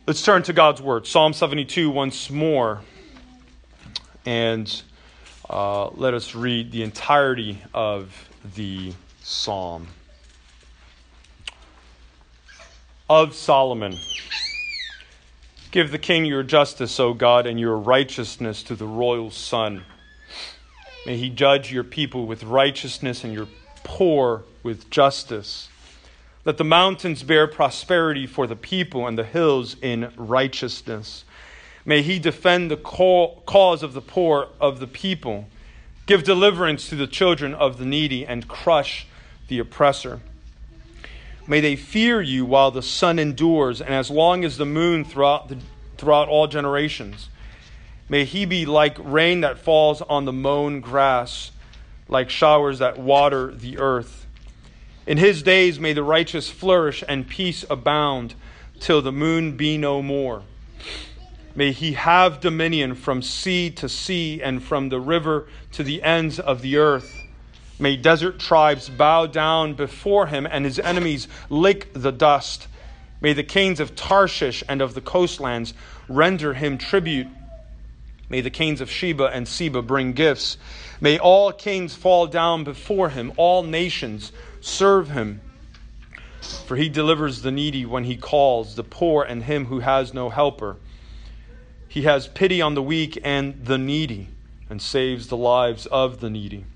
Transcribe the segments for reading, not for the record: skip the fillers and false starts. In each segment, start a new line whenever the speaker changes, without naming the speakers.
Let's turn to God's Word. Psalm 72 once more. And let us read the entirety of the psalm. Of Solomon. Give the king your justice, O God, and your righteousness to the royal son. May he judge your people with righteousness and your poor with justice. Let the mountains bear prosperity for the people and the hills in righteousness. May he defend the cause of the poor of the people. Give deliverance to the children of the needy and crush the oppressor. May they fear you while the sun endures and as long as the moon throughout all generations. May he be like rain that falls on the mown grass, like showers that water the earth. In his days may the righteous flourish and peace abound till the moon be no more. May he have dominion from sea to sea and from the river to the ends of the earth. May desert tribes bow down before him and his enemies lick the dust. May the kings of Tarshish and of the coastlands render him tribute. May the kings of Sheba and Seba bring gifts. May all kings fall down before him, all nations serve him. For he delivers the needy when he calls, the poor and him who has no helper. He has pity on the weak and the needy, and saves the lives of the needy.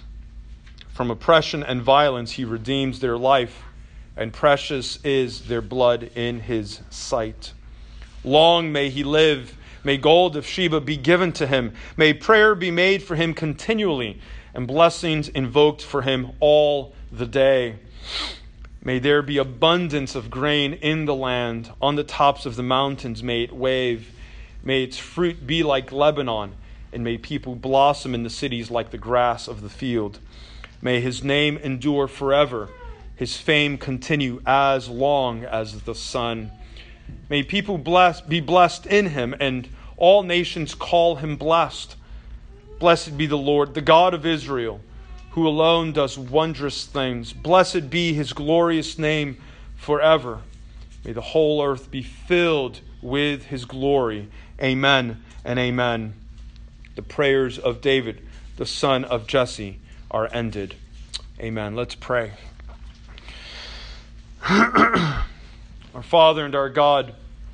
From oppression and violence he redeems their life, and precious is their blood in his sight. Long may he live. May gold of Sheba be given to him. May prayer be made for him continually, and blessings invoked for him all the day. May there be abundance of grain in the land. On the tops of the mountains may it wave. May its fruit be like Lebanon, and may people blossom in the cities like the grass of the field. May his name endure forever, his fame continue as long as the sun. May people be blessed in him, and all nations call him blessed. Blessed be the Lord, the God of Israel, who alone does wondrous things. Blessed be his glorious name forever. May the whole earth be filled with his glory. Amen and amen. The prayers of David, the son of Jesse, are ended. Amen. Let's pray. Our Father and our God,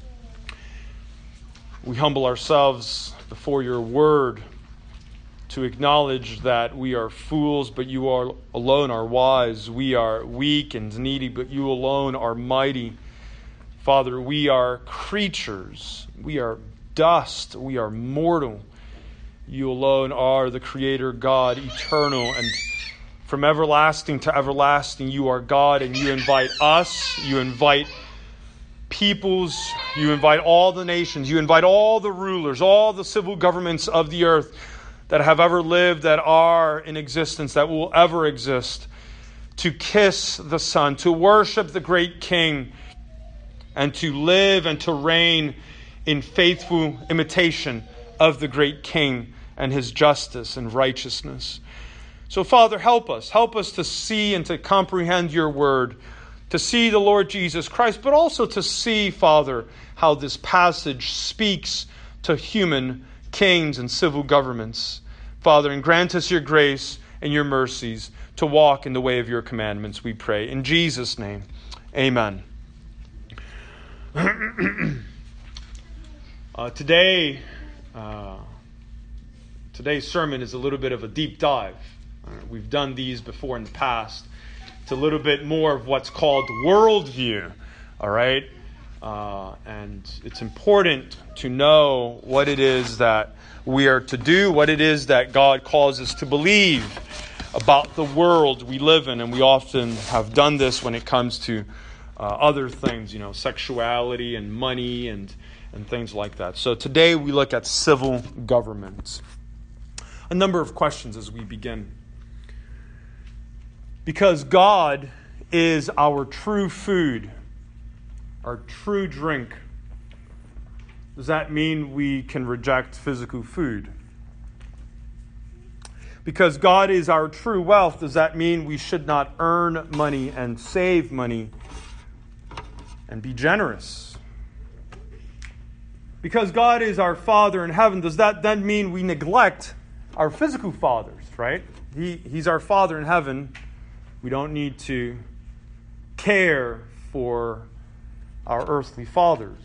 we humble ourselves before your word to acknowledge that we are fools, but you alone are wise. We are weak and needy, but you alone are mighty. Father, we are creatures. We are dust. We are mortal. You alone are the Creator God, eternal, and from everlasting to everlasting, you are God, and you invite us, you invite peoples, you invite all the nations, you invite all the rulers, all the civil governments of the earth that have ever lived, that are in existence, that will ever exist, to kiss the Son, to worship the great King, and to live and to reign in faithful imitation of the great King and his justice and righteousness. So, Father, help us to see and to comprehend your word, to see the Lord Jesus Christ, but also to see, Father, how this passage speaks to human kings and civil governments. Father, and grant us your grace and your mercies to walk in the way of your commandments, we pray. In Jesus' name, amen. Today's sermon is a little bit of a deep dive. We've done these before in the past. It's a little bit more of what's called worldview, all right? And it's important to know what it is that we are to do, what it is that God calls us to believe about the world we live in. And we often have done this when it comes to other things, sexuality and money and things like that. So today we look at civil government. A number of questions as we begin. Because God is our true food, our true drink, does that mean we can reject physical food? Because God is our true wealth, does that mean we should not earn money and save money and be generous? Because God is our Father in heaven, does that then mean we neglect our physical fathers, right? He's our Father in heaven. We don't need to care for our earthly fathers.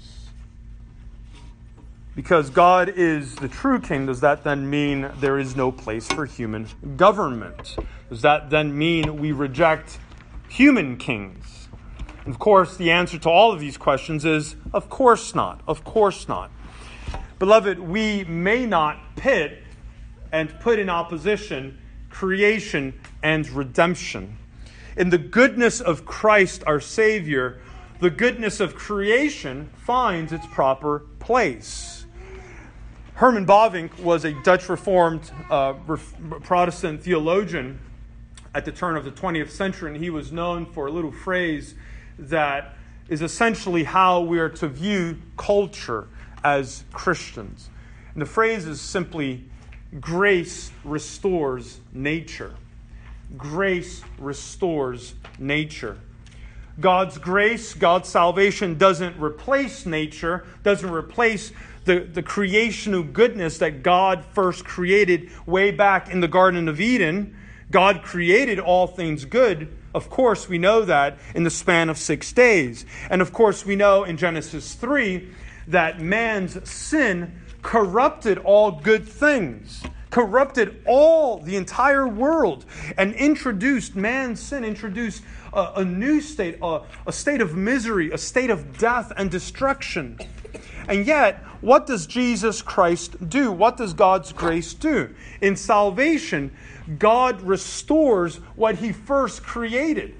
Because God is the true king, does that then mean there is no place for human government? Does that then mean we reject human kings? And of course, the answer to all of these questions is, of course not. Of course not. Beloved, we may not pit and put in opposition creation and redemption. In the goodness of Christ our Savior, the goodness of creation finds its proper place. Herman Bavinck was a Dutch Reformed Protestant theologian at the turn of the 20th century, and he was known for a little phrase that is essentially how we are to view culture as Christians. And the phrase is simply, grace restores nature. Grace restores nature. God's grace, God's salvation doesn't replace nature, doesn't replace the creational goodness that God first created way back in the Garden of Eden. God created all things good. Of course, we know that in the span of 6 days. And of course, we know in Genesis 3 that man's sin corrupted all good things, corrupted the entire world, and man's sin introduced a new state, a state of misery, a state of death and destruction. And yet, what does Jesus Christ do? What does God's grace do? In salvation, God restores what He first created.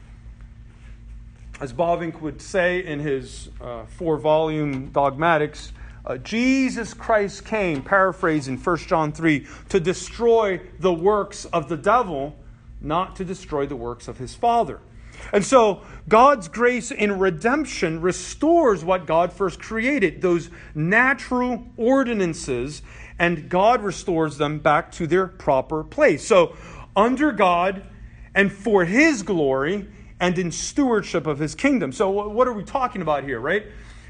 As Bavinck would say in his 4-volume Dogmatics, Jesus Christ came, paraphrasing 1 John 3, to destroy the works of the devil, not to destroy the works of His Father. And so God's grace in redemption restores what God first created, those natural ordinances, and God restores them back to their proper place. So under God and for His glory and in stewardship of His kingdom. So what are we talking about here, right?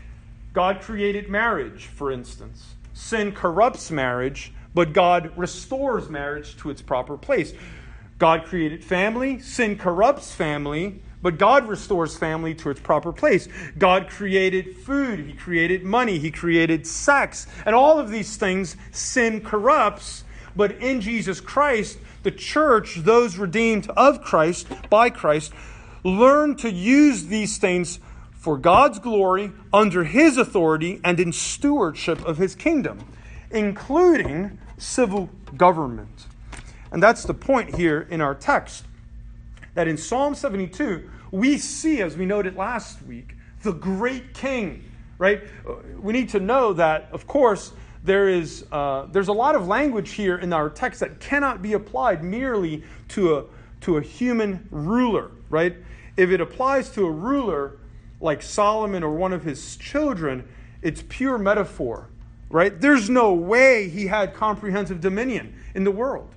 God created marriage, for instance. Sin corrupts marriage, but God restores marriage to its proper place. God created family. Sin corrupts family, but God restores family to its proper place. God created food. He created money. He created sex. And all of these things sin corrupts, but in Jesus Christ, the church, those redeemed of Christ, by Christ, learn to use these things for God's glory, under His authority, and in stewardship of His kingdom, including civil government. And that's the point here in our text, that in Psalm 72, we see, as we noted last week, the great king, right? We need to know that, of course, there's a lot of language here in our text that cannot be applied merely to a human ruler, right? If it applies to a ruler like Solomon or one of his children, it's pure metaphor, right? There's no way he had comprehensive dominion in the world.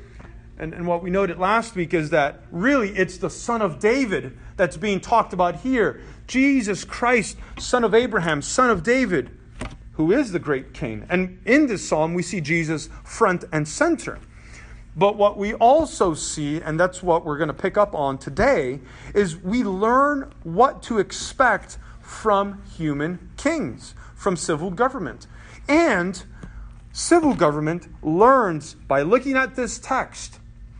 And what we noted last week is that really it's the son of David that's being talked about here. Jesus Christ, son of Abraham, son of David, who is the great king. And in this psalm, we see Jesus front and center. But what we also see, and that's what we're going to pick up on today, is we learn what to expect from human kings, from civil government. And civil government learns, by looking at this text,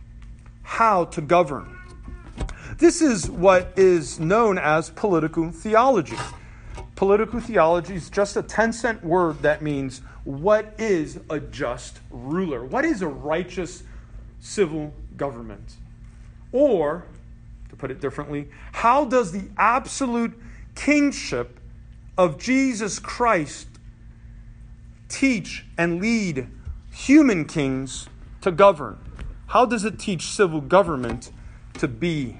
how to govern. This is what is known as political theology. Political theology is just a 10-cent word that means, what is a just ruler? What is a righteous civil government? Or, to put it differently, how does the absolute kingship of Jesus Christ teach and lead human kings to govern? How does it teach civil government to be?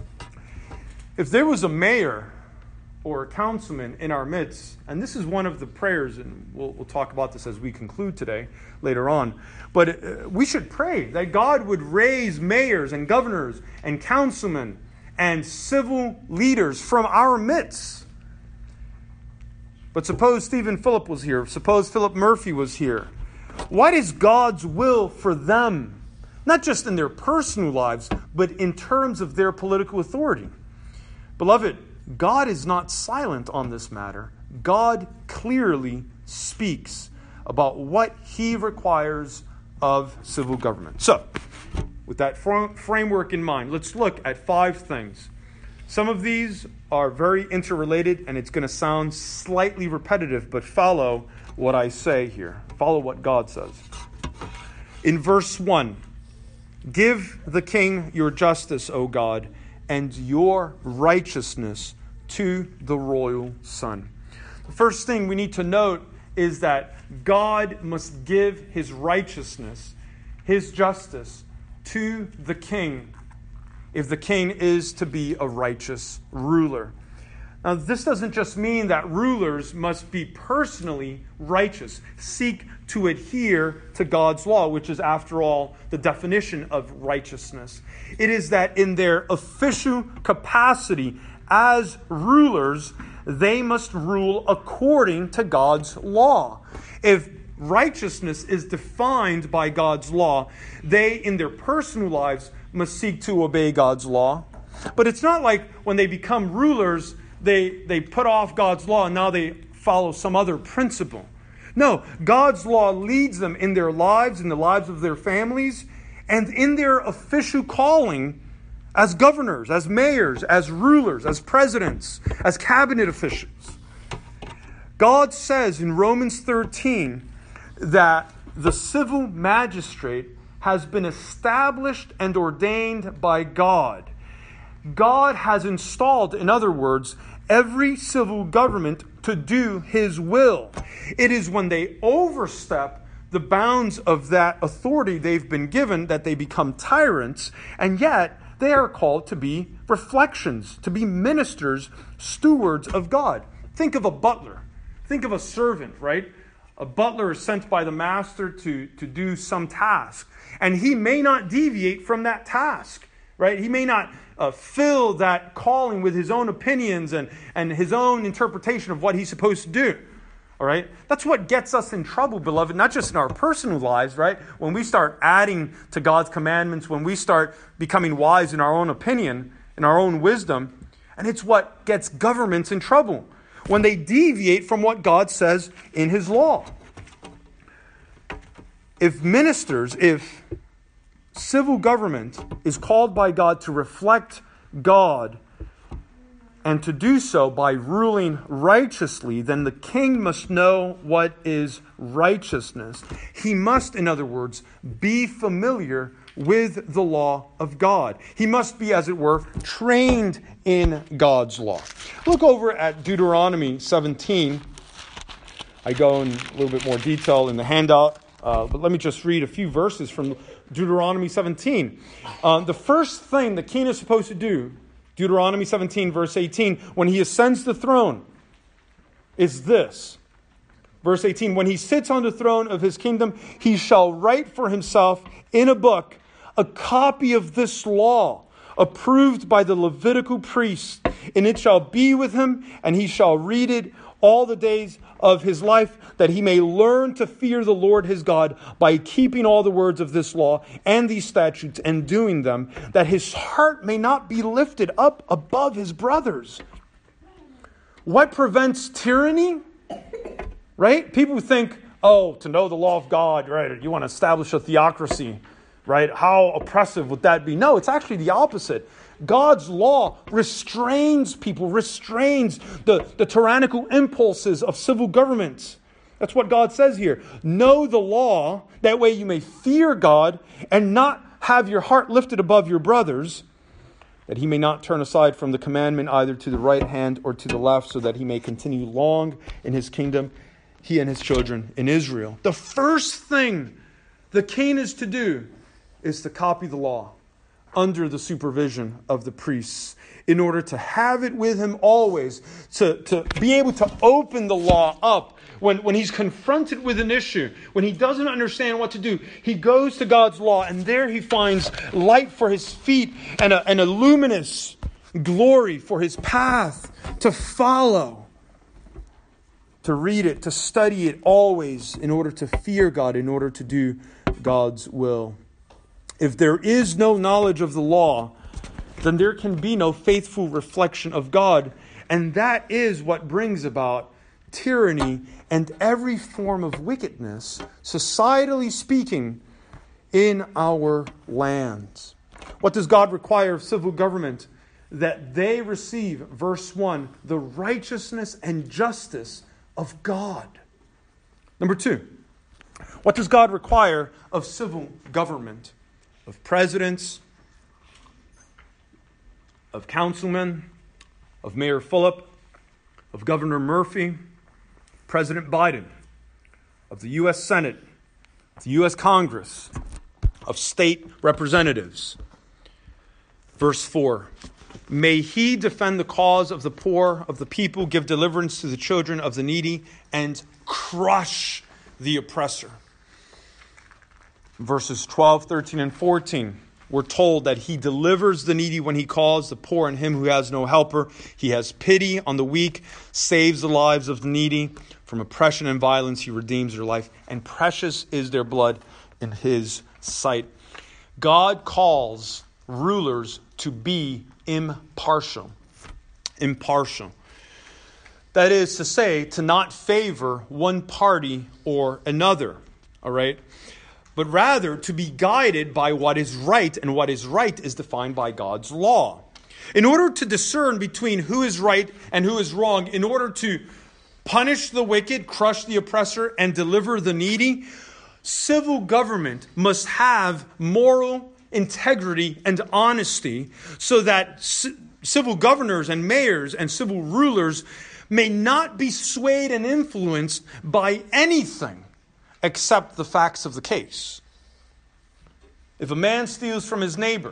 If there was a mayor or a councilman in our midst, and this is one of the prayers, and we'll talk about this as we conclude today, later on, but we should pray that God would raise mayors and governors and councilmen and civil leaders from our midst. But suppose Stephen Phillip was here. Suppose Philip Murphy was here. What is God's will for them? Not just in their personal lives, but in terms of their political authority. Beloved, God is not silent on this matter. God clearly speaks about what he requires of civil government. So, with that framework in mind, let's look at 5 things. Some of these are very interrelated, and it's going to sound slightly repetitive, but follow what I say here. Follow what God says. In verse 1, give the king your justice, O God, and your righteousness to the royal son. The first thing we need to note is that God must give his righteousness, his justice, to the king if the king is to be a righteous ruler. Now, this doesn't just mean that rulers must be personally righteous, seek to adhere to God's law, which is, after all, the definition of righteousness. It is that in their official capacity as rulers, they must rule according to God's law. If righteousness is defined by God's law, they, in their personal lives, must seek to obey God's law. But it's not like when they become rulers, they put off God's law and now they follow some other principle. No, God's law leads them in their lives, in the lives of their families, and in their official calling as governors, as mayors, as rulers, as presidents, as cabinet officials. God says in Romans 13 that the civil magistrate has been established and ordained by God. God has installed, in other words, every civil government to do his will. It is when they overstep the bounds of that authority they've been given that they become tyrants, and yet they are called to be reflections, to be ministers, stewards of God. Think of a butler. Think of a servant, right? A butler is sent by the master to do some task, and he may not deviate from that task, right? He may not fill that calling with his own opinions and his own interpretation of what he's supposed to do, all right? That's what gets us in trouble, beloved, not just in our personal lives, right? When we start adding to God's commandments, when we start becoming wise in our own opinion, in our own wisdom, and it's what gets governments in trouble, when they deviate from what God says in his law. If civil government is called by God to reflect God and to do so by ruling righteously, then the king must know what is righteousness. He must, in other words, be familiar with the law of God. He must be, as it were, trained in God's law. Look over at Deuteronomy 17. I go in a little bit more detail in the handout, but let me just read a few verses from Deuteronomy 17. The first thing the king is supposed to do, Deuteronomy 17, verse 18, when he ascends the throne, is this. Verse 18, when he sits on the throne of his kingdom, he shall write for himself in a book a copy of this law, approved by the Levitical priests, and it shall be with him, and he shall read it all the days of his life, that he may learn to fear the Lord his God by keeping all the words of this law and these statutes and doing them, that his heart may not be lifted up above his brothers. What prevents tyranny? Right? People think, to know the law of God, right? You want to establish a theocracy, right? How oppressive would that be? No, it's actually the opposite. God's law restrains people, restrains the tyrannical impulses of civil government. That's what God says here. Know the law, that way you may fear God and not have your heart lifted above your brothers, that he may not turn aside from the commandment either to the right hand or to the left, so that he may continue long in his kingdom, he and his children in Israel. The first thing the king is to do is to copy the law under the supervision of the priests, in order to have it with him always, to be able to open the law up when he's confronted with an issue, when he doesn't understand what to do. He goes to God's law, and there he finds light for his feet and a luminous glory for his path to follow to read it, to study it always in order to fear God, in order to do God's will. If there is no knowledge of the law, then there can be no faithful reflection of God. And that is what brings about tyranny and every form of wickedness, societally speaking, in our lands. What does God require of civil government? That they receive, verse 1, the righteousness and justice of God. Number 2, what does God require of civil government? Of presidents, of councilmen, of Mayor Fulop, of Governor Murphy, President Biden, of the U.S. Senate, of the U.S. Congress, of state representatives. Verse 4, may he defend the cause of the poor, of the people, give deliverance to the children of the needy, and crush the oppressor. Verses 12, 13, and 14, we're told that he delivers the needy when he calls, the poor and him who has no helper. He has pity on the weak, saves the lives of the needy. From oppression and violence he redeems their life, and precious is their blood in his sight. God calls rulers to be impartial. Impartial. That is to say, to not favor one party or another. All right? But rather to be guided by what is right, and what is right is defined by God's law. In order to discern between who is right and who is wrong, in order to punish the wicked, crush the oppressor, and deliver the needy, civil government must have moral integrity and honesty so that civil governors and mayors and civil rulers may not be swayed and influenced by anything except the facts of the case. If a man steals from his neighbor,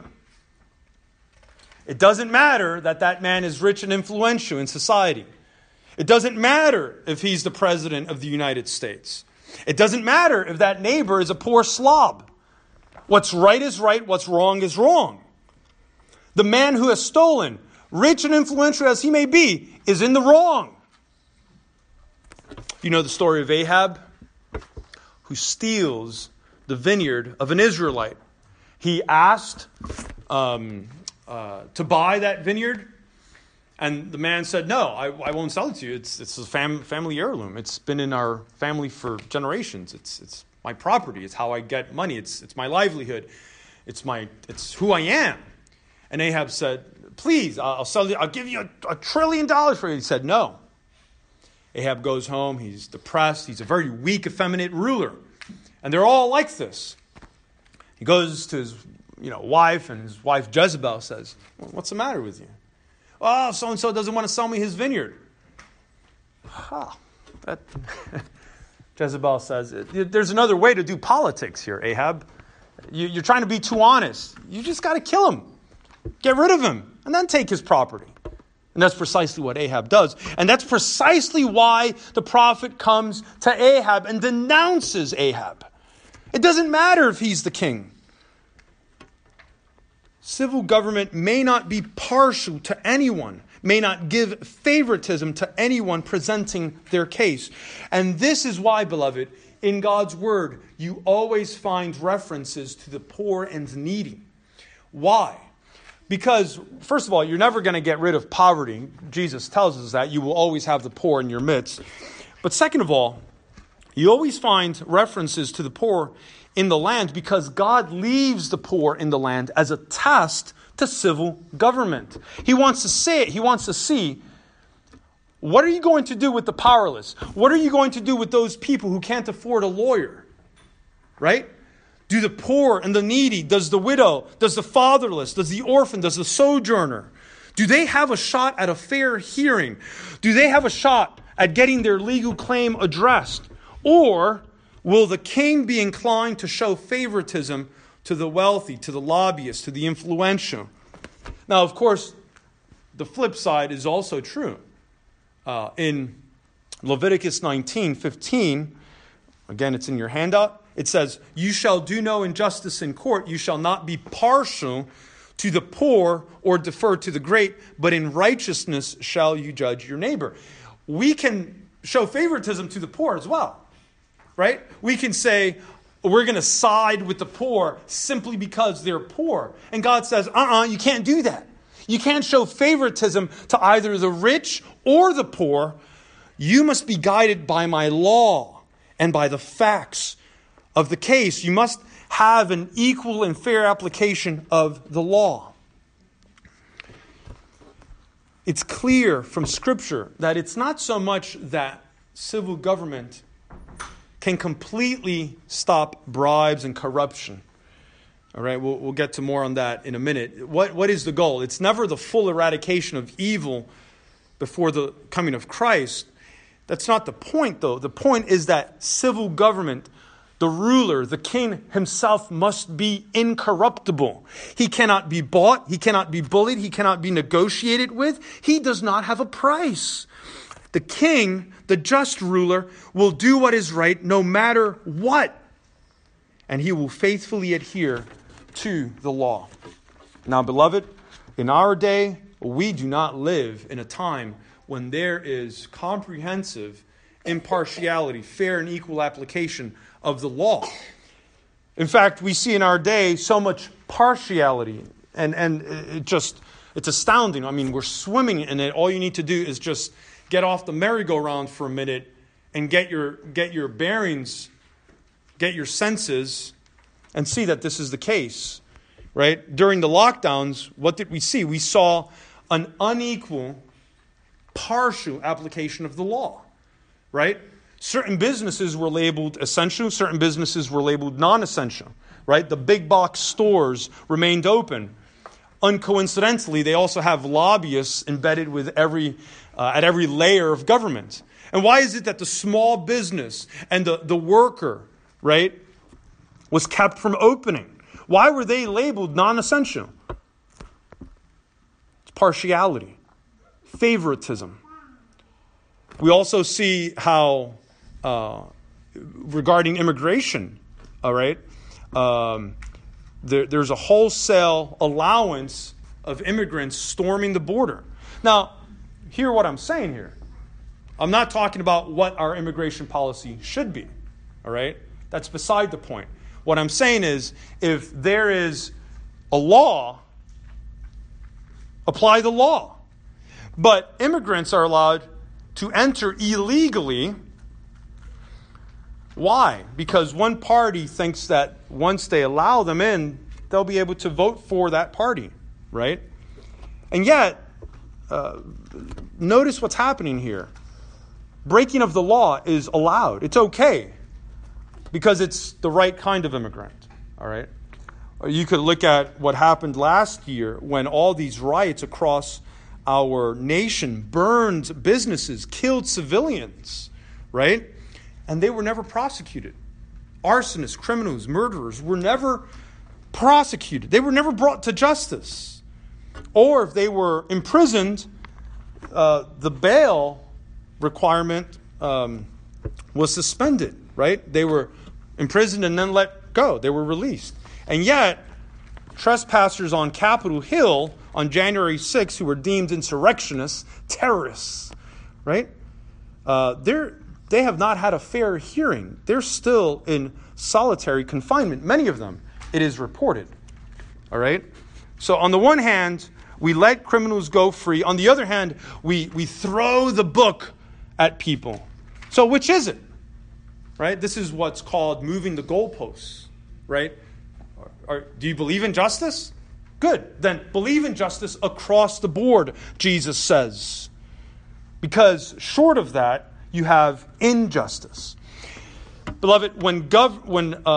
it doesn't matter that that man is rich and influential in society. It doesn't matter if he's the president of the United States. It doesn't matter if that neighbor is a poor slob. What's right is right, what's wrong is wrong. The man who has stolen, rich and influential as he may be, is in the wrong. You know the story of Ahab, who steals the vineyard of an Israelite. He asked to buy that vineyard, and the man said, no, I won't sell it to you. It's a family heirloom. It's been in our family for generations. It's my property. It's how I get money. It's my livelihood. It's who I am. And Ahab said, please, I'll sell you. I'll give you $1 trillion for it. He said, no. Ahab goes home. He's depressed. He's a very weak, effeminate ruler. And they're all like this. He goes to his wife, and his wife Jezebel says, well, what's the matter with you? Oh, so-and-so doesn't want to sell me his vineyard. Jezebel says, there's another way to do politics here, Ahab. You're trying to be too honest. You just got to kill him. Get rid of him, and then take his property. And that's precisely what Ahab does. And that's precisely why the prophet comes to Ahab and denounces Ahab. It doesn't matter if he's the king. Civil government may not be partial to anyone, may not give favoritism to anyone presenting their case. And this is why, beloved, in God's word, you always find references to the poor and needy. Why? Because, first of all, you're never going to get rid of poverty. Jesus tells us that. You will always have the poor in your midst. But second of all, you always find references to the poor in the land because God leaves the poor in the land as a test to civil government. He wants to say it. He wants to see, what are you going to do with the powerless? What are you going to do with those people who can't afford a lawyer? Right? Do the poor and the needy, does the widow, does the fatherless, does the orphan, does the sojourner, do they have a shot at a fair hearing? Do they have a shot at getting their legal claim addressed? Or will the king be inclined to show favoritism to the wealthy, to the lobbyists, to the influential? Now, of course, the flip side is also true. In Leviticus 19:15, again, it's in your handout, it says, you shall do no injustice in court. You shall not be partial to the poor or defer to the great, but in righteousness shall you judge your neighbor. We can show favoritism to the poor as well, right? We can say we're going to side with the poor simply because they're poor. And God says, you can't do that. You can't show favoritism to either the rich or the poor. You must be guided by my law and by the facts of the case. You must have an equal and fair application of the law. It's clear from Scripture that it's not so much that civil government can completely stop bribes and corruption. All right, we'll get to more on that in a minute. What is the goal? It's never the full eradication of evil before the coming of Christ. That's not the point, though. The point is that civil government, the ruler, the king himself, must be incorruptible. He cannot be bought. He cannot be bullied. He cannot be negotiated with. He does not have a price. The king, the just ruler, will do what is right no matter what. And he will faithfully adhere to the law. Now, beloved, in our day, we do not live in a time when there is comprehensive impartiality, fair and equal application of the law. In fact, we see in our day so much partiality, and it's astounding. I mean, we're swimming in it. All you need to do is just get off the merry-go-round for a minute and get your bearings, get your senses, and see that this is the case, right? During the lockdowns, what did we see? We saw an unequal, partial application of the law, right? Certain businesses were labeled essential, certain businesses were labeled non-essential, right? The big box stores remained open. Uncoincidentally, they also have lobbyists embedded with at every layer of government. And why is it that the small business and the worker, right, was kept from opening? Why were they labeled non-essential? It's partiality, favoritism. We also see how, regarding immigration, all right, there's a wholesale allowance of immigrants storming the border. Now, hear what I'm saying here. I'm not talking about what our immigration policy should be, all right? That's beside the point. What I'm saying is, if there is a law, apply the law. But immigrants are allowed to enter illegally. Why? Because one party thinks that once they allow them in, they'll be able to vote for that party, right? And yet, notice what's happening here. Breaking of the law is allowed. It's okay because it's the right kind of immigrant, all right? You could look at what happened last year when all these riots across our nation burned businesses, killed civilians, right? And they were never prosecuted. Arsonists, criminals, murderers were never prosecuted. They were never brought to justice. Or if they were imprisoned, the bail requirement was suspended, right? They were imprisoned and then let go. They were released. And yet, trespassers on Capitol Hill on January 6th, who were deemed insurrectionists, terrorists, right? They have not had a fair hearing. They're still in solitary confinement. Many of them, it is reported. All right? So on the one hand, we let criminals go free. On the other hand, we throw the book at people. So which is it? Right? This is what's called moving the goalposts. Right? Do you believe in justice? Good. Then believe in justice across the board, Jesus says. Because short of that, you have injustice. Beloved, let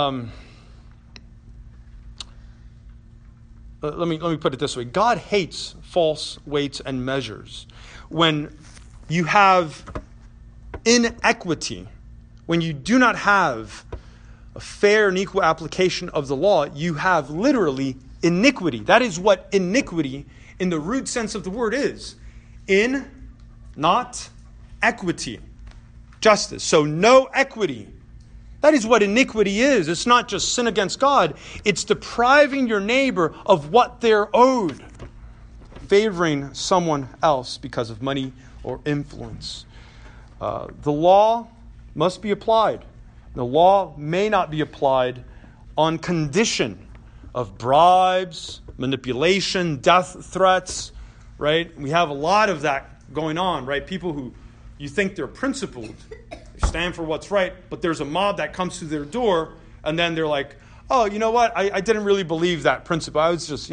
me put it this way. God hates false weights and measures. When you have inequity, when you do not have a fair and equal application of the law, you have literally iniquity. That is what iniquity in the root sense of the word is. In, not equity. Justice. So no equity. That is what iniquity is. It's not just sin against God. It's depriving your neighbor of what they're owed. Favoring someone else because of money or influence. The law must be applied. The law may not be applied on condition of bribes, manipulation, death threats, right? We have a lot of that going on, right? People who you think they're principled, they stand for what's right, but there's a mob that comes through their door, and then they're like, oh, you know what? I didn't really believe that principle. I was just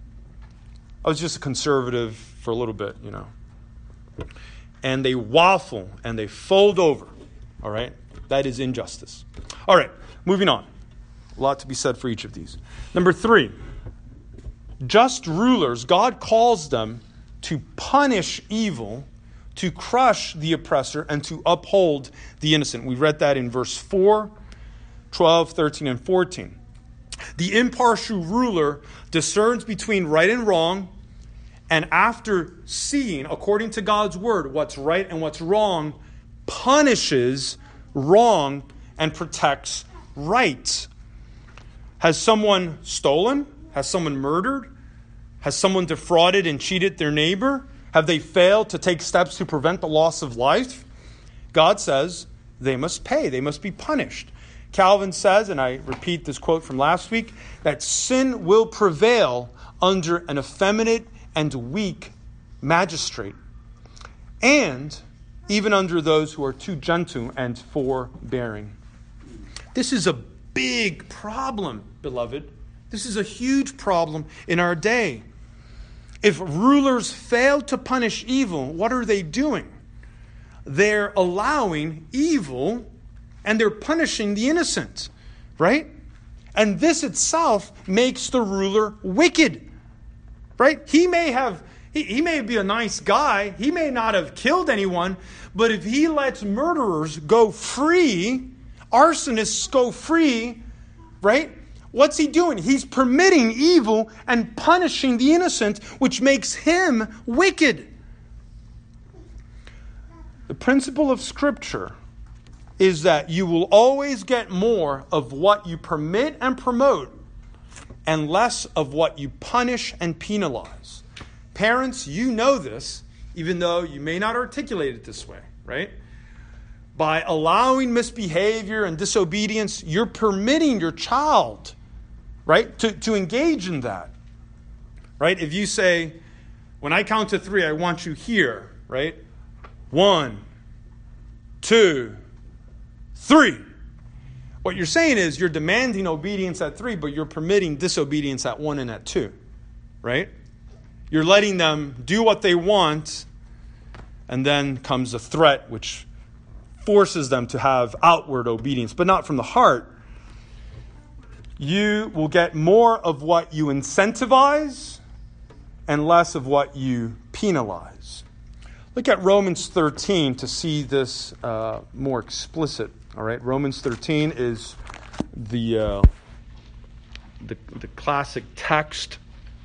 a conservative for a little bit, And they waffle and they fold over, all right? That is injustice. All right, moving on. A lot to be said for each of these. Number 3, just rulers, God calls them to punish evil, to crush the oppressor, and to uphold the innocent. We read that in verse 4, 12, 13, and 14. The impartial ruler discerns between right and wrong, and after seeing, according to God's word, what's right and what's wrong, punishes wrong and protects right. Has someone stolen? Has someone murdered? Has someone defrauded and cheated their neighbor? Have they failed to take steps to prevent the loss of life? God says they must pay. They must be punished. Calvin says, and I repeat this quote from last week, that sin will prevail under an effeminate and weak magistrate, and even under those who are too gentle and forbearing. This is a big problem, beloved. This is a huge problem in our day. If rulers fail to punish evil, what are they doing? They're allowing evil and they're punishing the innocent, right? And this itself makes the ruler wicked, right? He may be a nice guy. He may not have killed anyone, but if he lets murderers go free, arsonists go free, right? What's he doing? He's permitting evil and punishing the innocent, which makes him wicked. The principle of Scripture is that you will always get more of what you permit and promote and less of what you punish and penalize. Parents, you know this, even though you may not articulate it this way, right? By allowing misbehavior and disobedience, you're permitting your child, right, to engage in that, right? If you say, when I count to 3, I want you here, right? 1, 2, 3. What you're saying is you're demanding obedience at 3, but you're permitting disobedience at 1 and at 2, right? You're letting them do what they want, and then comes a threat which forces them to have outward obedience, but not from the heart. You will get more of what you incentivize and less of what you penalize. Look at Romans 13 to see this more explicit. All right, Romans 13 is the classic text.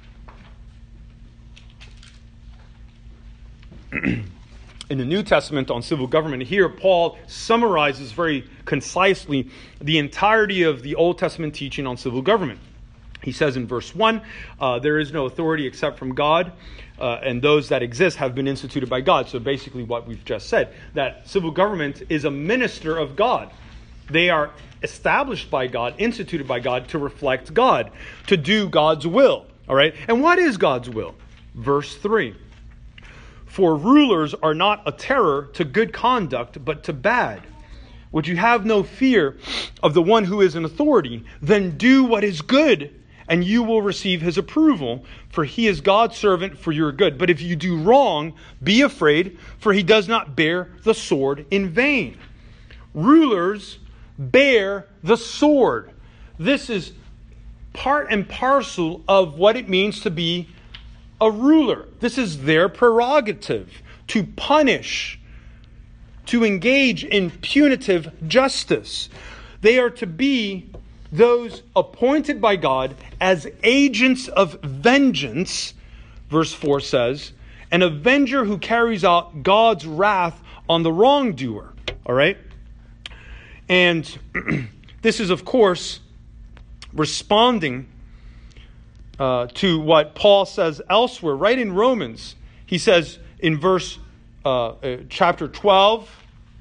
In the New Testament on civil government, here Paul summarizes very concisely the entirety of the Old Testament teaching on civil government. He says in verse 1, there is no authority except from God, and those that exist have been instituted by God. So basically what we've just said, that civil government is a minister of God. They are established by God, instituted by God to reflect God, to do God's will. All right? And what is God's will? Verse 3. For rulers are not a terror to good conduct, but to bad. Would you have no fear of the one who is in authority? Then do what is good, and you will receive his approval, for he is God's servant for your good. But if you do wrong, be afraid, for he does not bear the sword in vain. Rulers bear the sword. This is part and parcel of what it means to be a ruler. This is their prerogative, to punish, to engage in punitive justice. They are to be those appointed by God as agents of vengeance, verse 4 says, an avenger who carries out God's wrath on the wrongdoer. All right? And this is, of course, responding to what Paul says elsewhere, right in Romans. He says in chapter 12,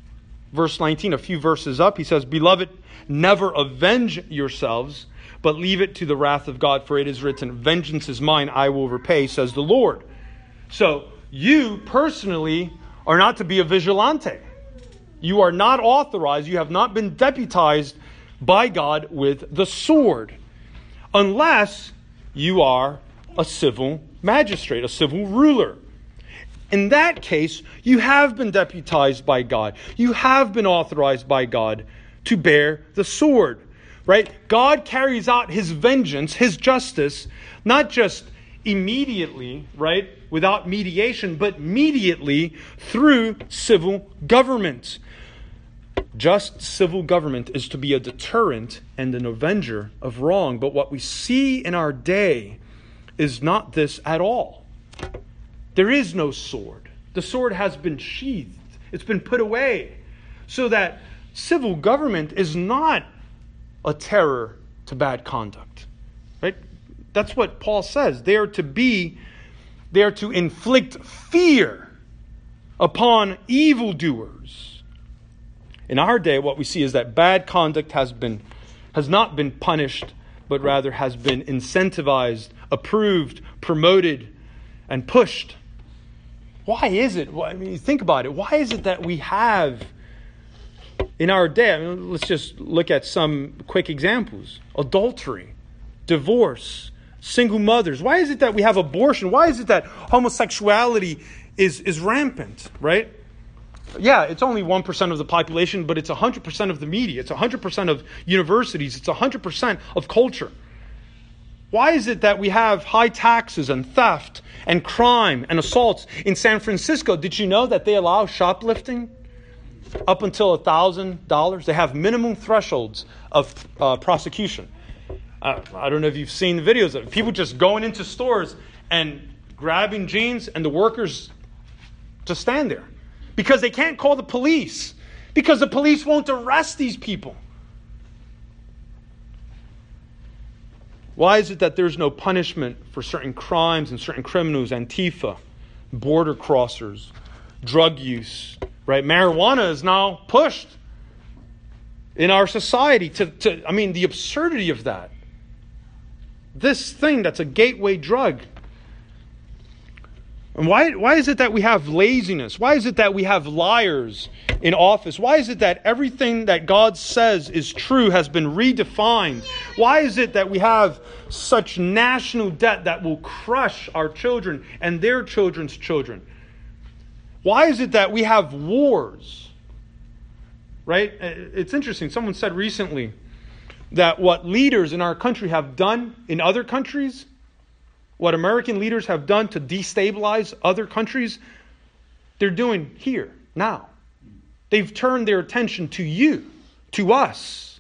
verse 19, a few verses up, he says, "Beloved, never avenge yourselves, but leave it to the wrath of God, for it is written, 'Vengeance is mine, I will repay,' says the Lord." So you personally are not to be a vigilante. You are not authorized, you have not been deputized by God with the sword, unless you are a civil magistrate, a civil ruler. In that case, you have been deputized by God. You have been authorized by God to bear the sword, right? God carries out his vengeance, his justice, not just immediately, right, without mediation, but mediately through civil government. Just civil government is to be a deterrent and an avenger of wrong. But what we see in our day is not this at all. There is no sword. The sword has been sheathed. It's been put away. So that civil government is not a terror to bad conduct. Right? That's what Paul says. They are to inflict fear upon evildoers. In our day, what we see is that bad conduct has not been punished, but rather has been incentivized, approved, promoted, and pushed. Why is it? I mean, think about it. Why is it that we have in our day, I mean, let's just look at some quick examples. Adultery, divorce, single mothers. Why is it that we have abortion? Why is it that homosexuality is rampant, right? Yeah, it's only 1% of the population, but it's 100% of the media. It's 100% of universities. It's 100% of culture. Why is it that we have high taxes and theft and crime and assaults? In San Francisco, did you know that they allow shoplifting up until $1,000? They have minimum thresholds of prosecution. I don't know if you've seen the videos of people just going into stores and grabbing jeans and the workers just stand there because they can't call the police because the police won't arrest these people. Why is it that there's no punishment for certain crimes and certain criminals, Antifa, border crossers, drug use, right? Marijuana is now pushed in our society the absurdity of that. This thing that's a gateway drug. And why is it that we have laziness? Why is it that we have liars in office? Why is it that everything that God says is true has been redefined? Why is it that we have such national debt that will crush our children and their children's children? Why is it that we have wars? Right? It's interesting. Someone said recently that what leaders in our country have done in other countries, what American leaders have done to destabilize other countries, they're doing here, now. They've turned their attention to you, to us.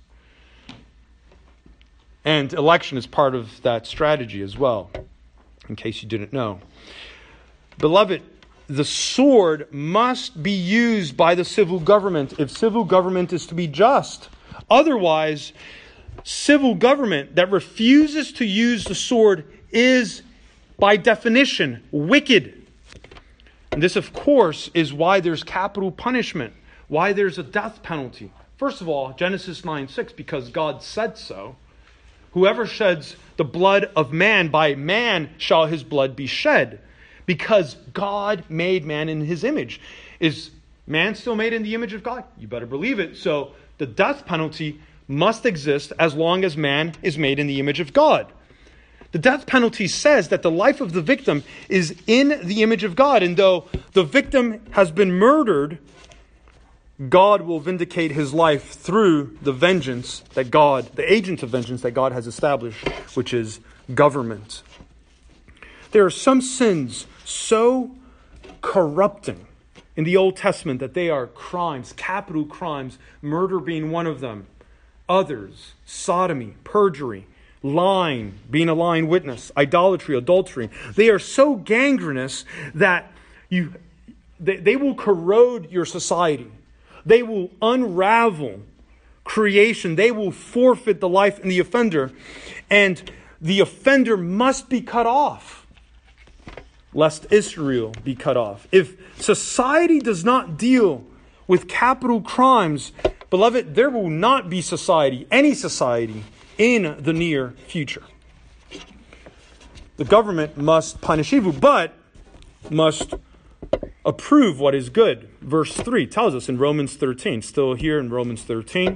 And election is part of that strategy as well, in case you didn't know. Beloved, the sword must be used by the civil government if civil government is to be just. Otherwise, civil government that refuses to use the sword is, by definition, wicked. And this, of course, is why there's capital punishment, why there's a death penalty. First of all, Genesis 9:6, because God said so. Whoever sheds the blood of man, by man shall his blood be shed. Because God made man in his image. Is man still made in the image of God? You better believe it. So the death penalty must exist as long as man is made in the image of God. The death penalty says that the life of the victim is in the image of God. And though the victim has been murdered, God will vindicate his life through the vengeance that God, the agent of vengeance that God has established, which is government. There are some sins so corrupting in the Old Testament that they are crimes, capital crimes, murder being one of them. Others, sodomy, perjury, lying, being a lying witness, idolatry, adultery. They are so gangrenous that they will corrode your society. They will unravel creation. They will forfeit the life in the offender. And the offender must be cut off, lest Israel be cut off. If society does not deal with capital crimes, beloved, there will not be any society in the near future. The government must punish evil, but must approve what is good. Verse 3 tells us in Romans 13, still here in Romans 13,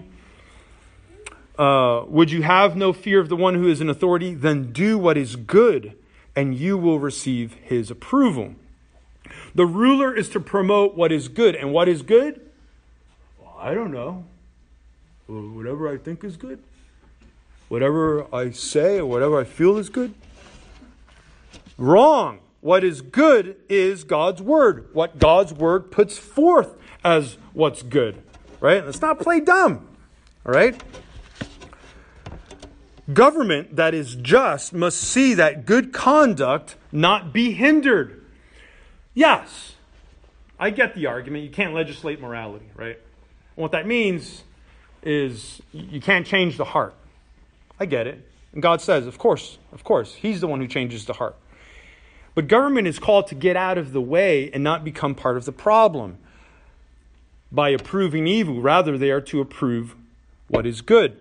would you have no fear of the one who is in authority? Then do what is good, and you will receive his approval. The ruler is to promote what is good. And what is good? Well, I don't know. Whatever I think is good. Whatever I say or whatever I feel is good. Wrong. What is good is God's word. What God's word puts forth as what's good. Right? Let's not play dumb. All right? Government that is just must see that good conduct not be hindered. Yes, I get the argument. You can't legislate morality, right? And what that means is you can't change the heart. I get it. And God says, of course, He's the one who changes the heart. But government is called to get out of the way and not become part of the problem by approving evil. Rather, they are to approve what is good.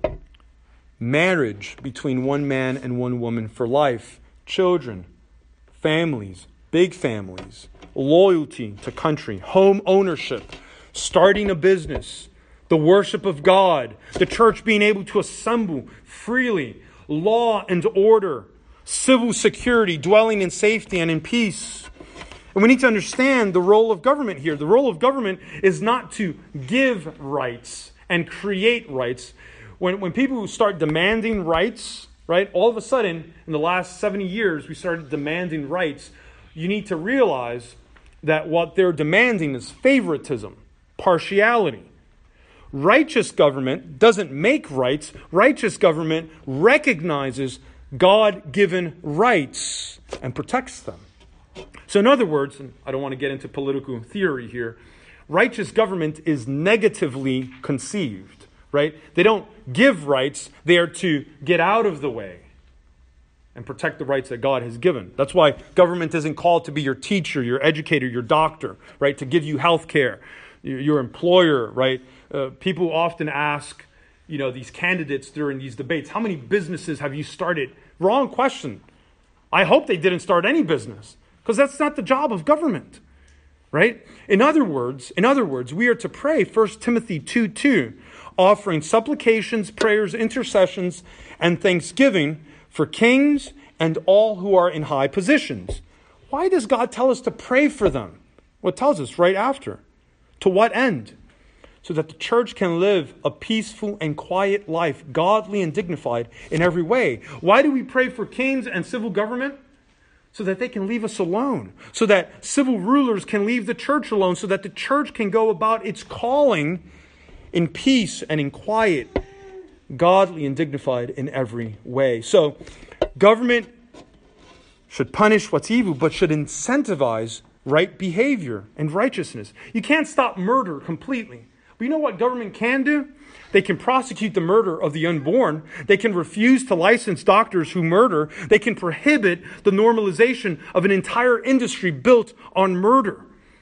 Marriage between one man and one woman for life. Children, families, big families, loyalty to country, home ownership, starting a business, the worship of God, the church being able to assemble freely, law and order, civil security, dwelling in safety and in peace. And we need to understand the role of government here. The role of government is not to give rights and create rights. When people start demanding rights, right, all of a sudden, in the last 70 years, we started demanding rights. You need to realize that what they're demanding is favoritism, partiality. Righteous government doesn't make rights. Righteous government recognizes God-given rights and protects them. So in other words, and I don't want to get into political theory here, righteous government is negatively conceived, right? They don't give rights. They are to get out of the way and protect the rights that God has given. That's why government isn't called to be your teacher, your educator, your doctor, right? To give you health care, your employer, right? People often ask, these candidates during these debates, how many businesses have you started? Wrong question. I hope they didn't start any business, because that's not the job of government, right? In other words, we are to pray 1 Timothy 2:2, offering supplications, prayers, intercessions, and thanksgiving for kings and all who are in high positions. Why does God tell us to pray for them? Well, it tells us right after. To what end? So that the church can live a peaceful and quiet life, godly and dignified in every way. Why do we pray for kings and civil government? So that they can leave us alone. So that civil rulers can leave the church alone. So that the church can go about its calling in peace and in quiet, godly and dignified in every way. So, government should punish what's evil, but should incentivize right behavior and righteousness. You can't stop murder completely. But you know what government can do? They can prosecute the murder of the unborn. They can refuse to license doctors who murder. They can prohibit the normalization of an entire industry built on murder.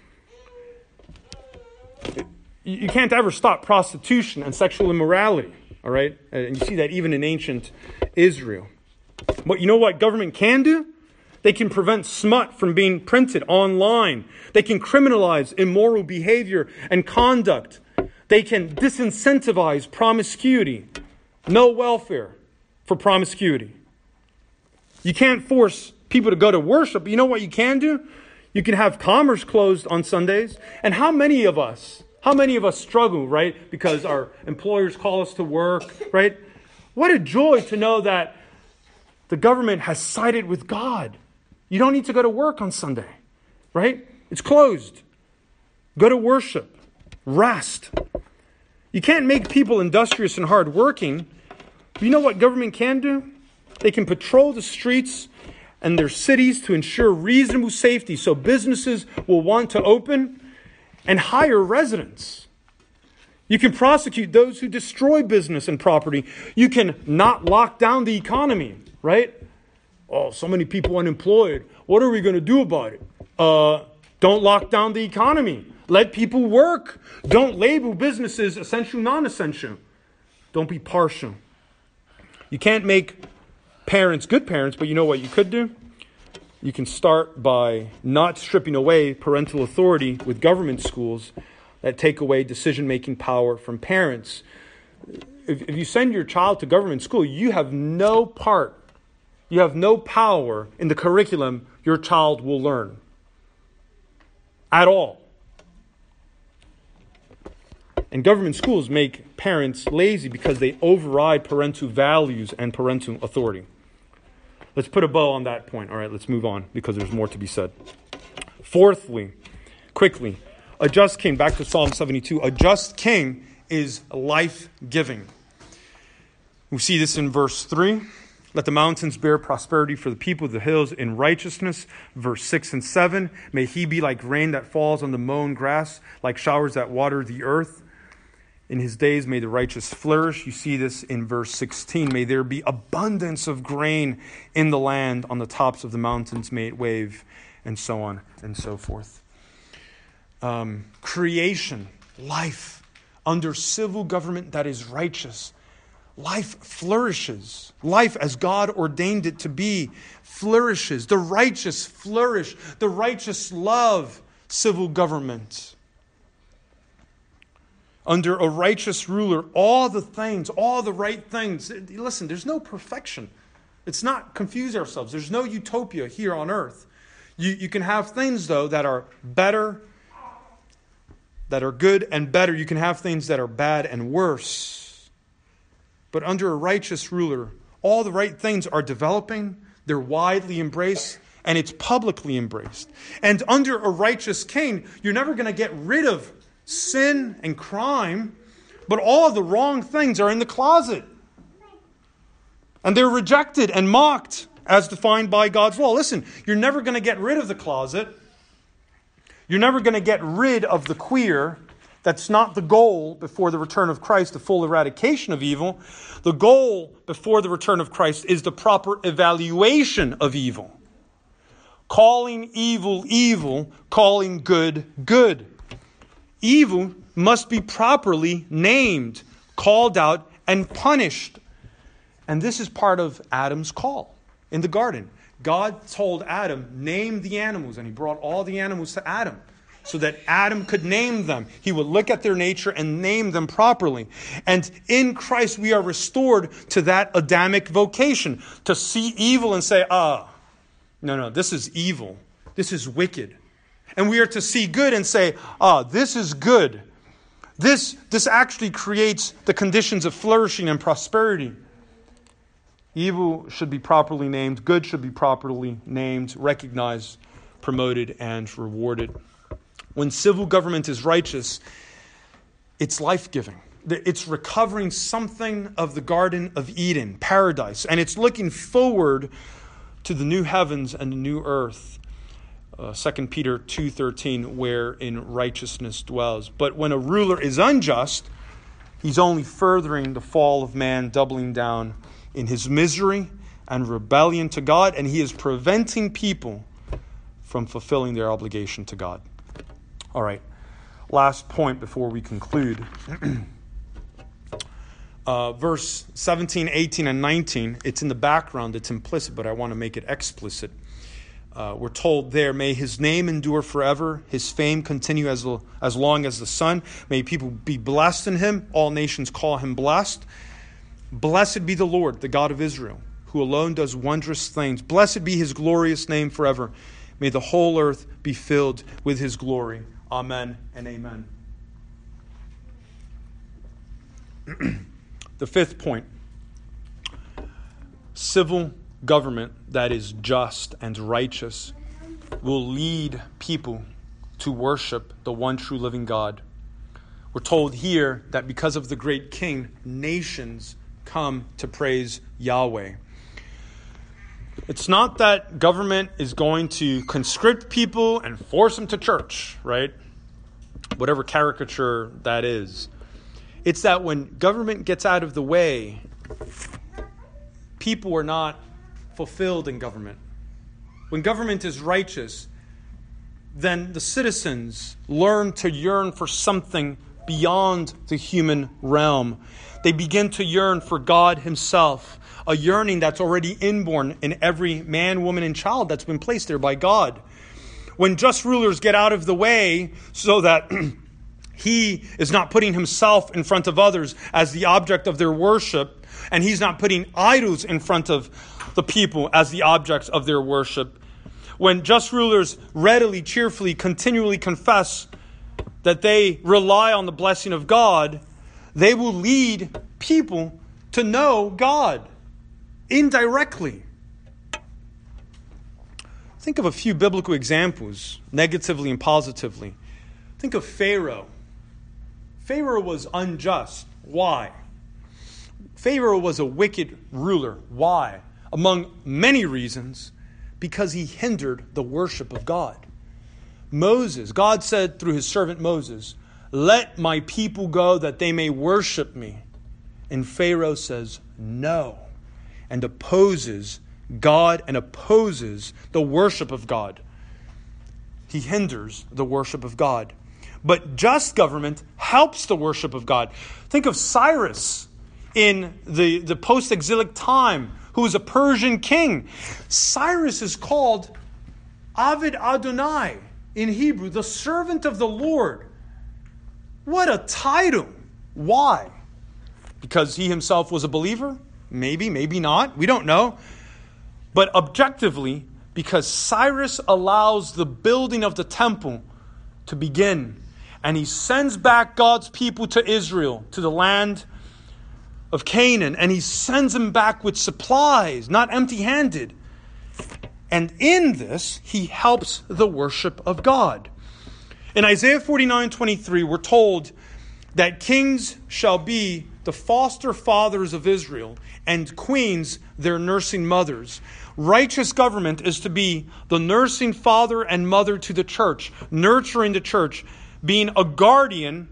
You can't ever stop prostitution and sexual immorality, all right? And you see that even in ancient Israel. But you know what government can do? They can prevent smut from being printed online. They can criminalize immoral behavior and conduct. They can disincentivize promiscuity. No welfare for promiscuity. You can't force people to go to worship. But you know what you can do? You can have commerce closed on Sundays. And how many of us struggle, right? Because our employers call us to work, right? What a joy to know that the government has sided with God. You don't need to go to work on Sunday, right? It's closed. Go to worship. Rest. You can't make people industrious and hardworking. But you know what government can do? They can patrol the streets and their cities to ensure reasonable safety so businesses will want to open and hire residents. You can prosecute those who destroy business and property. You can not lock down the economy, right? Oh, so many people unemployed. What are we going to do about it? Don't lock down the economy. Let people work. Don't label businesses essential, non-essential. Don't be partial. You can't make parents good parents, but you know what you could do? You can start by not stripping away parental authority with government schools that take away decision-making power from parents. If you send your child to government school, you have no part, you have no power in the curriculum your child will learn at all. And government schools make parents lazy because they override parental values and parental authority. Let's put a bow on that point. All right, let's move on because there's more to be said. Fourthly, quickly, a just king, back to Psalm 72, a just king is life-giving. We see this in verse 3. Let the mountains bear prosperity for the people of the hills in righteousness. Verse 6 and 7. May he be like rain that falls on the mown grass, like showers that water the earth. In his days may the righteous flourish. You see this in verse 16. May there be abundance of grain in the land. On the tops of the mountains may it wave, and so on and so forth. Creation, life, under civil government that is righteous. Life flourishes. Life as God ordained it to be flourishes. The righteous flourish. The righteous love civil government. Under a righteous ruler, all the right things. Listen, there's no perfection. It's not confuse ourselves. There's no utopia here on earth. You can have things, though, that are better, that are good and better. You can have things that are bad and worse. But under a righteous ruler, all the right things are developing, they're widely embraced, and it's publicly embraced. And under a righteous king, you're never going to get rid of sin and crime, but all of the wrong things are in the closet. And they're rejected and mocked as defined by God's law. Listen, you're never going to get rid of the closet. You're never going to get rid of the queer. That's not the goal before the return of Christ, the full eradication of evil. The goal before the return of Christ is the proper evaluation of evil. Calling evil, evil. Calling good, good. Evil must be properly named, called out, and punished. And this is part of Adam's call in the garden. God told Adam, name the animals, and he brought all the animals to Adam so that Adam could name them. He would look at their nature and name them properly. And in Christ, we are restored to that Adamic vocation, to see evil and say, no, this is evil. This is wicked. And we are to see good and say, this is good. This actually creates the conditions of flourishing and prosperity. Evil should be properly named. Good should be properly named, recognized, promoted, and rewarded. When civil government is righteous, it's life-giving. It's recovering something of the Garden of Eden, paradise. And it's looking forward to the new heavens and the new earth. 2 Peter 2:13, wherein righteousness dwells. But when a ruler is unjust, he's only furthering the fall of man, doubling down in his misery and rebellion to God, and he is preventing people from fulfilling their obligation to God. All right, last point before we conclude. Verse 17, 18, and 19, it's in the background, it's implicit, but I want to make it explicit. We're told there, may his name endure forever, his fame continue as long as the sun. May people be blessed in him. All nations call him blessed. Blessed be the Lord, the God of Israel, who alone does wondrous things. Blessed be his glorious name forever. May the whole earth be filled with his glory. Amen and amen. The fifth point. Civil government that is just and righteous will lead people to worship the one true living God. We're told here that because of the great king, nations come to praise Yahweh. It's not that government is going to conscript people and force them to church, right? Whatever caricature that is. It's that when government gets out of the way, people are not fulfilled in government. When government is righteous, then the citizens learn to yearn for something beyond the human realm. They begin to yearn for God himself, a yearning that's already inborn in every man, woman, and child that's been placed there by God. When just rulers get out of the way so that he is not putting himself in front of others as the object of their worship, and he's not putting idols in front of the people as the objects of their worship. When just rulers readily, cheerfully, continually confess that they rely on the blessing of God, they will lead people to know God indirectly. Think of a few biblical examples, negatively and positively. Think of Pharaoh. Pharaoh was unjust. Why? Pharaoh was a wicked ruler. Why? Among many reasons, because he hindered the worship of God. Moses, God said through his servant Moses, "Let my people go that they may worship me." And Pharaoh says no, and opposes God and opposes the worship of God. He hinders the worship of God. But just government helps the worship of God. Think of Cyrus in the post-exilic time, who was a Persian king. Cyrus is called Aved Adonai in Hebrew, the servant of the Lord. What a title. Why? Because he himself was a believer? Maybe, maybe not. We don't know. But objectively, because Cyrus allows the building of the temple to begin, and he sends back God's people to Israel, to the land of Canaan, and he sends them back with supplies, not empty-handed. And in this, he helps the worship of God. In Isaiah 49:23, we're told that kings shall be the foster fathers of Israel, and queens their nursing mothers. Righteous government is to be the nursing father and mother to the church, nurturing the church, being a guardian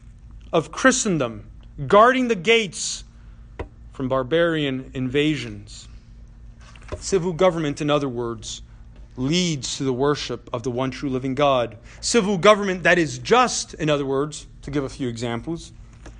of Christendom, guarding the gates from barbarian invasions. Civil government, in other words, leads to the worship of the one true living God. Civil government that is just, in other words, to give a few examples,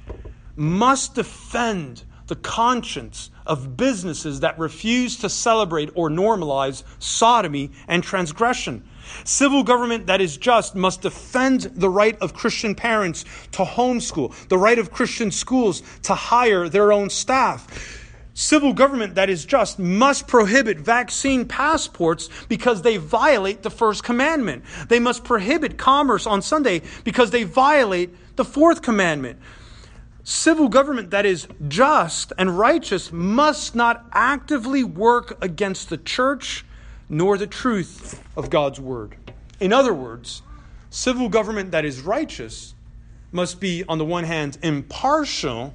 must defend the conscience of businesses that refuse to celebrate or normalize sodomy and transgression. Civil government that is just must defend the right of Christian parents to homeschool, the right of Christian schools to hire their own staff. Civil government that is just must prohibit vaccine passports because they violate the first commandment. They must prohibit commerce on Sunday because they violate the fourth commandment. Civil government that is just and righteous must not actively work against the church nor the truth of God's word. In other words, civil government that is righteous must be, on the one hand, impartial,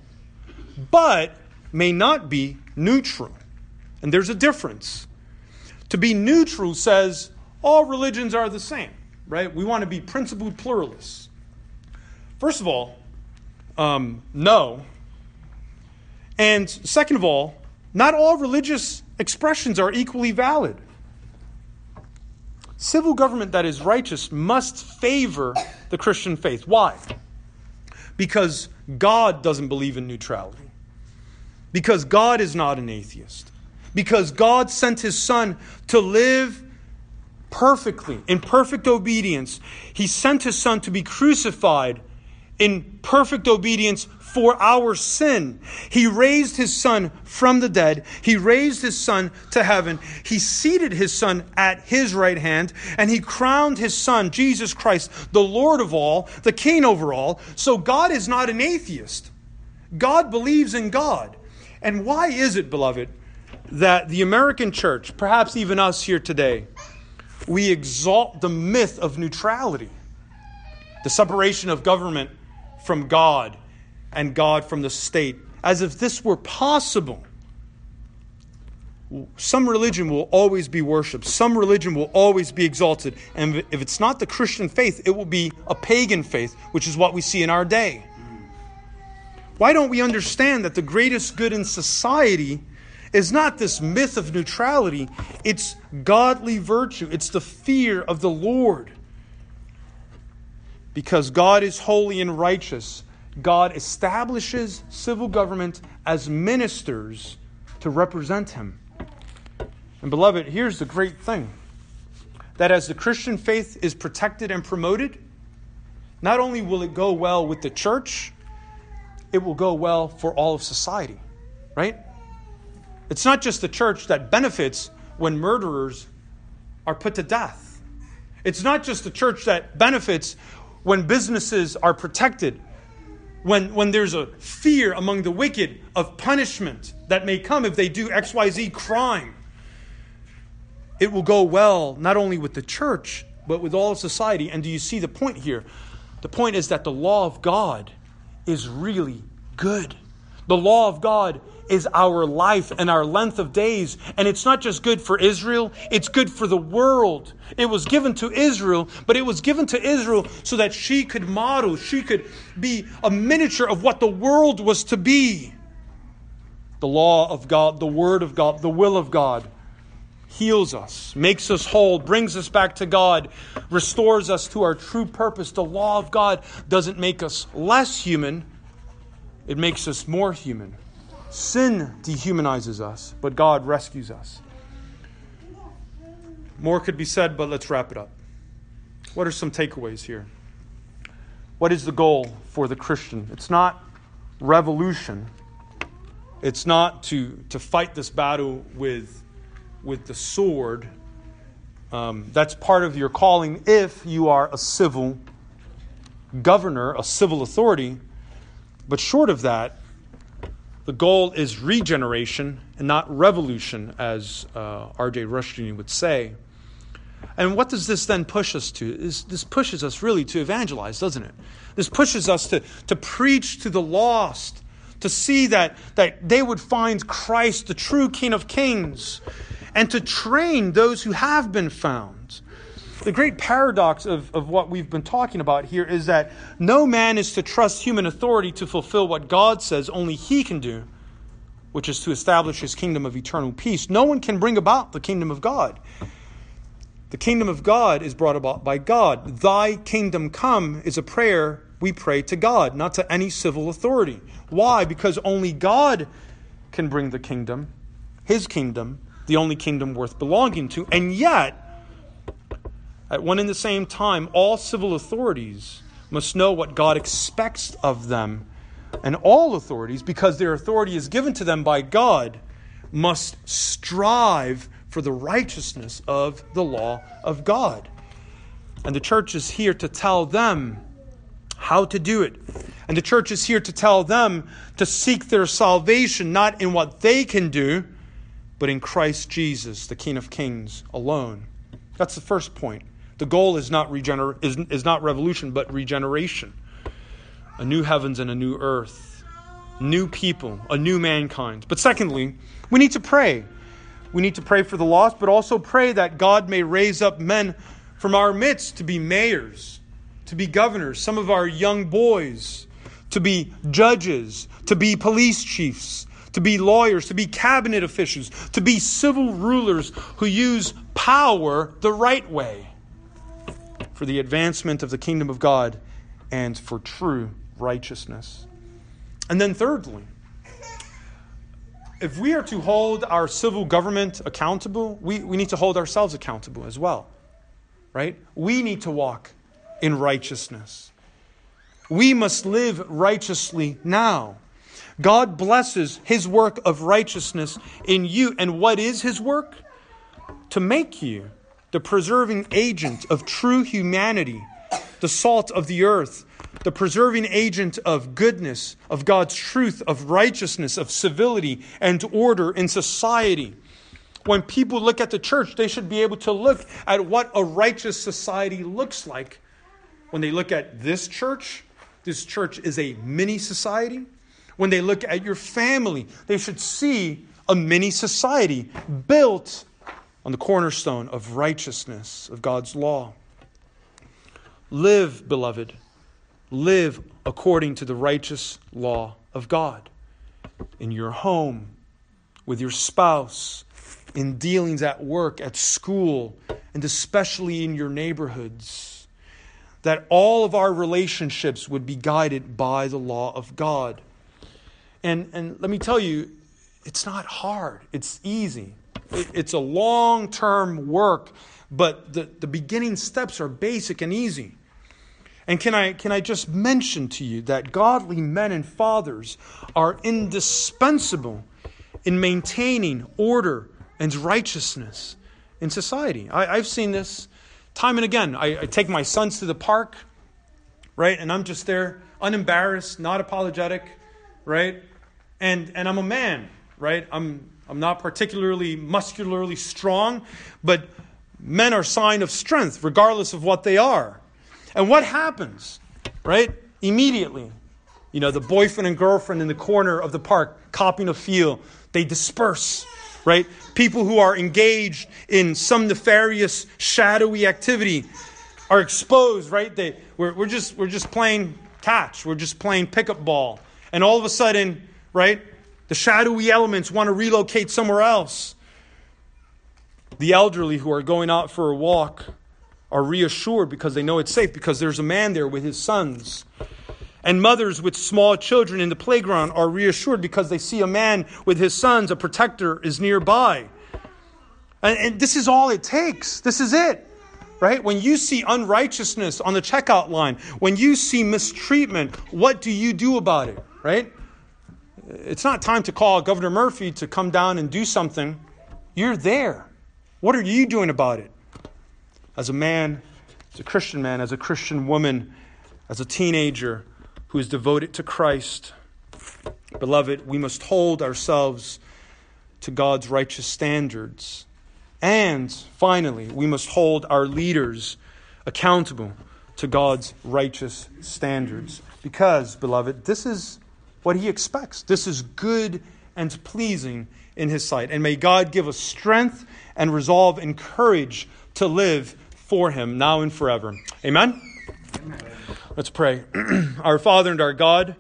but may not be neutral. And there's a difference. To be neutral says all religions are the same, right? We want to be principled pluralists. First of all, no. And second of all, not all religious expressions are equally valid. Civil government that is righteous must favor the Christian faith. Why? Because God doesn't believe in neutrality. Because God is not an atheist. Because God sent his Son to live perfectly, in perfect obedience. He sent his Son to be crucified in perfect obedience for our sin. He raised his Son from the dead. He raised his Son to heaven. He seated his Son at his right hand. And he crowned his Son, Jesus Christ, the Lord of all, the King over all. So God is not an atheist. God believes in God. And why is it, beloved, that the American church, perhaps even us here today, we exalt the myth of neutrality, the separation of government from God and God from the state, as if this were possible? Some religion will always be worshipped. Some religion will always be exalted. And if it's not the Christian faith, it will be a pagan faith, which is what we see in our day. Why don't we understand that the greatest good in society is not this myth of neutrality? It's godly virtue. It's the fear of the Lord. Because God is holy and righteous, God establishes civil government as ministers to represent Him. And beloved, here's the great thing. That as the Christian faith is protected and promoted, not only will it go well with the church, it will go well for all of society, right? It's not just the church that benefits when murderers are put to death. It's not just the church that benefits when businesses are protected, when there's a fear among the wicked of punishment that may come if they do XYZ crime. It will go well not only with the church, but with all of society. And do you see the point here? The point is that the law of God is really good. The law of God is our life and our length of days. And it's not just good for Israel, it's good for the world. It was given to Israel, but it was given to Israel so that she could model, she could be a miniature of what the world was to be. The law of God, the word of God, the will of God heals us, makes us whole, brings us back to God, restores us to our true purpose. The law of God doesn't make us less human, it makes us more human. Sin dehumanizes us, but God rescues us. More could be said, but let's wrap it up. What are some takeaways here? What is the goal for the Christian? It's not revolution. It's not to fight this battle with the sword. That's part of your calling if you are a civil governor, a civil authority. But short of that, the goal is regeneration and not revolution, as R.J. Rushdoony would say. And what does this then push us to? This pushes us really to evangelize, doesn't it? This pushes us to preach to the lost, to see that they would find Christ, the true King of Kings, and to train those who have been found. The great paradox of what we've been talking about here is that no man is to trust human authority to fulfill what God says only He can do, which is to establish His kingdom of eternal peace. No one can bring about the kingdom of God. The kingdom of God is brought about by God. Thy kingdom come is a prayer we pray to God, not to any civil authority. Why? Because only God can bring the kingdom, His kingdom, the only kingdom worth belonging to. And yet, at one and the same time, all civil authorities must know what God expects of them. And all authorities, because their authority is given to them by God, must strive for the righteousness of the law of God. And the church is here to tell them how to do it. And the church is here to tell them to seek their salvation, not in what they can do, but in Christ Jesus, the King of Kings, alone. That's the first point. The goal is not revolution, but regeneration. A new heavens and a new earth. New people, a new mankind. But secondly, we need to pray. We need to pray for the lost, but also pray that God may raise up men from our midst to be mayors, to be governors, some of our young boys, to be judges, to be police chiefs, to be lawyers, to be cabinet officials, to be civil rulers who use power the right way for the advancement of the kingdom of God and for true righteousness. And then thirdly, if we are to hold our civil government accountable, we need to hold ourselves accountable as well, right? We need to walk in righteousness. We must live righteously now. God blesses His work of righteousness in you. And what is His work? To make you the preserving agent of true humanity, the salt of the earth, the preserving agent of goodness, of God's truth, of righteousness, of civility and order in society. When people look at the church, they should be able to look at what a righteous society looks like. When they look at this church is a mini society. When they look at your family, they should see a mini society built on the cornerstone of righteousness, of God's law. Live, beloved, live according to the righteous law of God. In your home, with your spouse, in dealings at work, at school, and especially in your neighborhoods. that all of our relationships would be guided by the law of God. And let me tell you, it's not hard. It's easy. It's a long-term work, but the beginning steps are basic and easy. And can I just mention to you that godly men and fathers are indispensable in maintaining order and righteousness in society. I've seen this time and again. I take my sons to the park, right? And I'm just there, unembarrassed, not apologetic, right? And I'm a man, right? I'm not particularly muscularly strong, but men are a sign of strength, regardless of what they are. And what happens, right? Immediately, the boyfriend and girlfriend in the corner of the park copying a feel, they disperse, right? People who are engaged in some nefarious, shadowy activity are exposed, right? We're just playing catch. We're just playing pickup ball. And all of a sudden, right, the shadowy elements want to relocate somewhere else. The elderly who are going out for a walk are reassured because they know it's safe, because there's a man there with his sons. And mothers with small children in the playground are reassured because they see a man with his sons, a protector is nearby. And this is all it takes. This is it, right? When you see unrighteousness on the checkout line, when you see mistreatment, what do you do about it, right? It's not time to call Governor Murphy to come down and do something. You're there. What are you doing about it? As a man, as a Christian man, as a Christian woman, as a teenager who is devoted to Christ. Beloved, we must hold ourselves to God's righteous standards. And finally, we must hold our leaders accountable to God's righteous standards. Because, beloved, this is what He expects. This is good and pleasing in His sight. And may God give us strength and resolve and courage to live for Him now and forever. Amen? Amen. Let's pray. Our Father and our God,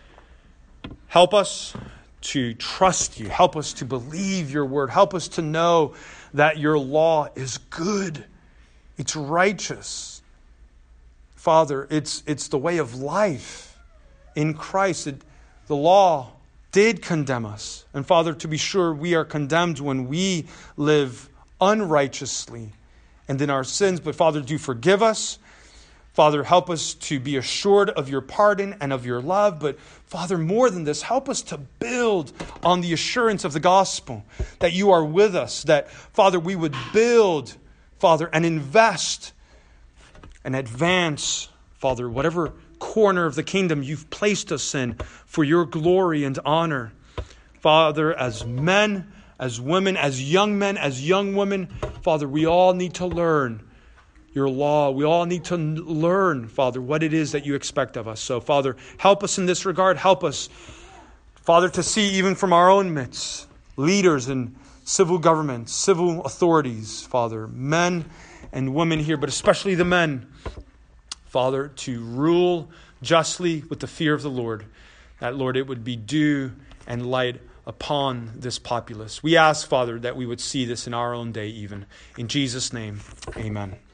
help us to trust You. Help us to believe Your word. Help us to know that Your law is good. It's righteous. Father, it's the way of life in Christ. The law did condemn us. And Father, to be sure, we are condemned when we live unrighteously and in our sins. But Father, do forgive us. Father, help us to be assured of Your pardon and of Your love. But Father, more than this, help us to build on the assurance of the gospel that You are with us. That, Father, we would build, Father, and invest and advance, Father, whatever corner of the kingdom You've placed us in for Your glory and honor. Father, as men, as women, as young men, as young women, Father, we all need to learn Your law. We all need to learn, Father, what it is that You expect of us. So, Father, help us in this regard. Help us, Father, to see even from our own midst, leaders in civil government, civil authorities, Father, men and women here, but especially the men, Father, to rule justly with the fear of the Lord, that, Lord, it would be dew and light upon this populace. We ask, Father, that we would see this in our own day even. In Jesus' name, amen.